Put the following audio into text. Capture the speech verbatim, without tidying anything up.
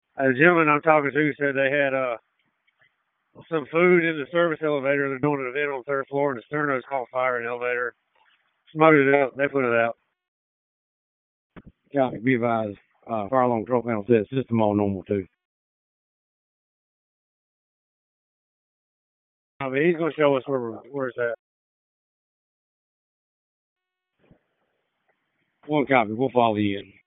A gentleman I'm talking to said they had uh some food in the service elevator. They're doing an event on the third floor, and the sterno's caught fire in the elevator. Smoked it out. They put it out. Yeah, be advised. Uh, fire alarm control panel says system all normal too. I mean, he's going to show us where we're, where it's at. One copy. We'll follow you in.